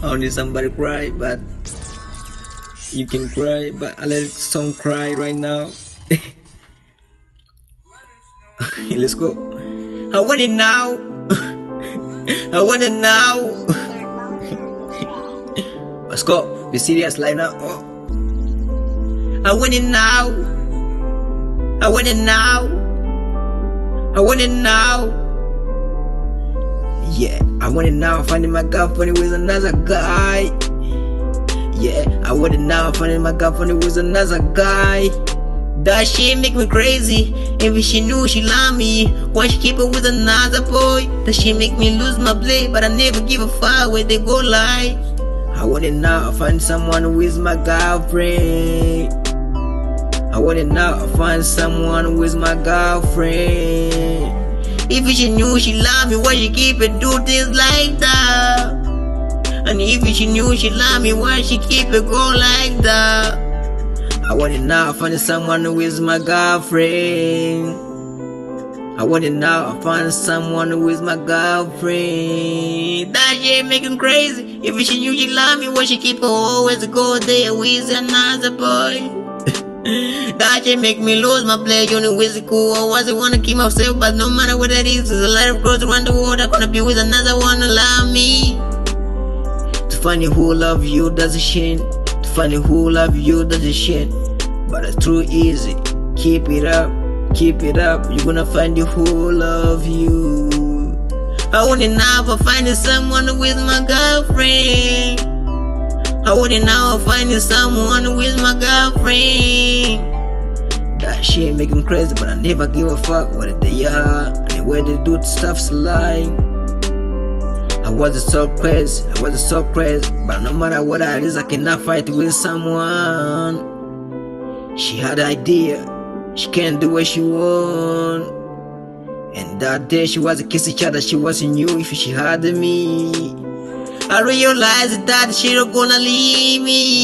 Only somebody cry, but you can cry, but I let the song cry right now. Let's go. I want it now. I want it now. Let's go. Be serious like now. Oh. I want it now. I want it now. I want it now. Yeah, I want it now. Finding my girlfriend with another guy. Yeah, I want it now. Finding my girlfriend with another guy. That shit make me crazy. If she knew she loved me, why she keep it with another boy? That shit make me lose my blade, but I never give a fuck where they go lie. I want it now. Find someone who is my girlfriend. I want it now. Find someone who is my girlfriend. If she knew she loved me, why she keep it do things like that? And if she knew she loved me, why she keep it go like that? I want it now. Find someone who is my girlfriend. I want it now. Find someone who is my girlfriend. That shit making crazy. If she knew she loved me, why she keep always go there with another boy? That shit make me lose my play. You know, is it cool? I wasn't wanna keep myself, but no matter what it is, there's a lot of girls around the world. I'm gonna be with another one to love me. To find who love you does a shit. To find who love you does a shit. But it's too easy. Keep it up, keep it up. You're gonna find who love you. I want it now for finding someone with my girlfriend. I wouldn't now finding someone with my girlfriend. That shit make me crazy, but I never give a fuck what they are and where they do stuff's like. I wasn't so crazy, but no matter what it is, I cannot fight with someone. She had an idea, she can't do what she want. And that day she was kiss each other, she wasn't you if she had me. I realized that she not gonna leave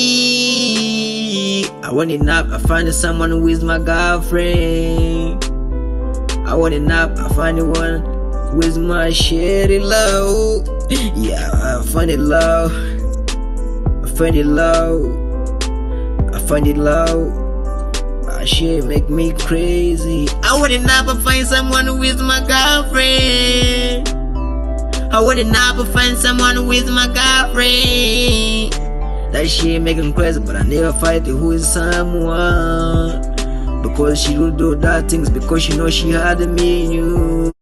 me. I want it up, I find someone who is my girlfriend. I want it up, I find the one who is my shitty love. Yeah, I find it low. I find it low. I find it low. That shit make me crazy. I want it up, I find someone who is my girlfriend. I wouldn't never find someone with my girlfriend. That shit make me crazy, but I never fight who is someone. Because she will do that things because she know she had me and you.